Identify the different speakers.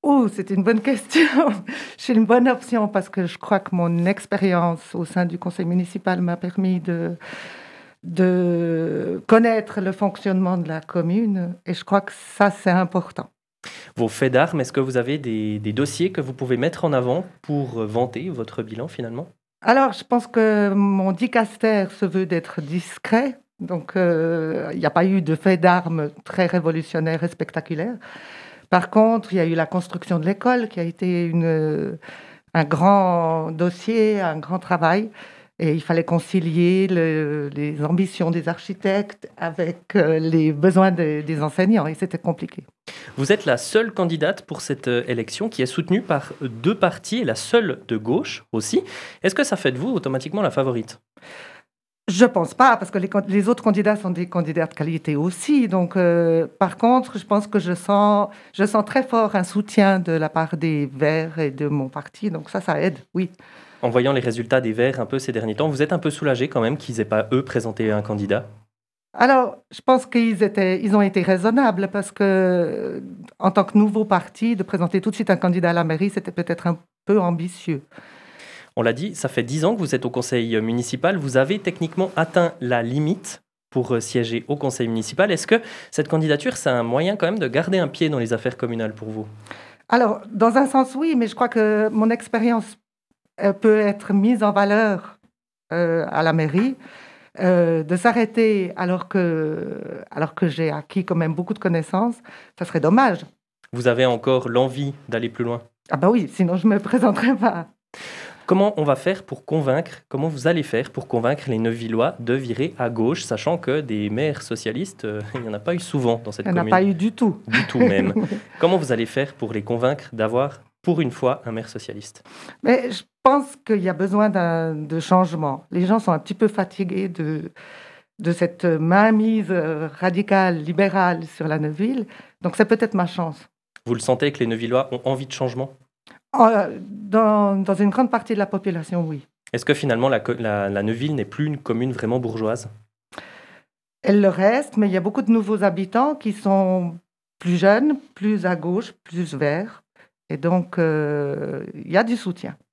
Speaker 1: Oh, c'est une bonne question. C'est une bonne option parce que je crois que mon expérience au sein du conseil municipal m'a permis de connaître le fonctionnement de la commune et je crois que ça, c'est important.
Speaker 2: Vos faits d'armes, est-ce que vous avez des dossiers que vous pouvez mettre en avant pour vanter votre bilan finalement?
Speaker 1: Alors, je pense que mon dicaster se veut d'être discret, donc il n'y a pas eu de fait d'armes très révolutionnaire et spectaculaire. Par contre, il y a eu la construction de l'école qui a été un grand dossier, un grand travail et il fallait concilier les ambitions des architectes avec, les besoins des enseignants et c'était compliqué.
Speaker 2: Vous êtes la seule candidate pour cette élection qui est soutenue par 2 partis et la seule de gauche aussi. Est-ce que ça fait de vous automatiquement la favorite?
Speaker 1: Je pense pas, parce que les autres candidats sont des candidats de qualité aussi. Donc, par contre, je pense que je sens très fort un soutien de la part des Verts et de mon parti. Donc ça aide, oui.
Speaker 2: En voyant les résultats des Verts un peu ces derniers temps, vous êtes un peu soulagé quand même qu'ils aient pas, eux, présenté un candidat?
Speaker 1: Alors, je pense ils ont été raisonnables parce que, en tant que nouveau parti, de présenter tout de suite un candidat à la mairie, c'était peut-être un peu ambitieux.
Speaker 2: On l'a dit, ça fait 10 ans que vous êtes au conseil municipal. Vous avez techniquement atteint la limite pour siéger au conseil municipal. Est-ce que cette candidature, c'est un moyen quand même de garder un pied dans les affaires communales pour vous?
Speaker 1: Alors, dans un sens, oui, mais je crois que mon expérience peut être mise en valeur à la mairie. De s'arrêter alors que j'ai acquis quand même beaucoup de connaissances, ça serait dommage.
Speaker 2: Vous avez encore l'envie d'aller plus loin?
Speaker 1: Ah bah oui, sinon je me présenterais pas.
Speaker 2: Comment vous allez faire pour convaincre les Neuvillois de virer à gauche, sachant que des maires socialistes, il n'y en a pas eu souvent dans cette
Speaker 1: Il n'y en a
Speaker 2: commune?
Speaker 1: pas eu du tout.
Speaker 2: Du tout même. Comment vous allez faire pour les convaincre d'avoir, pour une fois, un maire socialiste?
Speaker 1: Mais je pense qu'il y a besoin de changement. Les gens sont un petit peu fatigués de cette mainmise radicale, libérale sur la Neuville. Donc c'est peut-être ma chance.
Speaker 2: Vous le sentez que les Neuvillois ont envie de changement?
Speaker 1: Dans une grande partie de la population, oui.
Speaker 2: Est-ce que finalement la Neuville n'est plus une commune vraiment bourgeoise?
Speaker 1: Elle le reste, mais il y a beaucoup de nouveaux habitants qui sont plus jeunes, plus à gauche, plus verts. Et donc, il y a du soutien.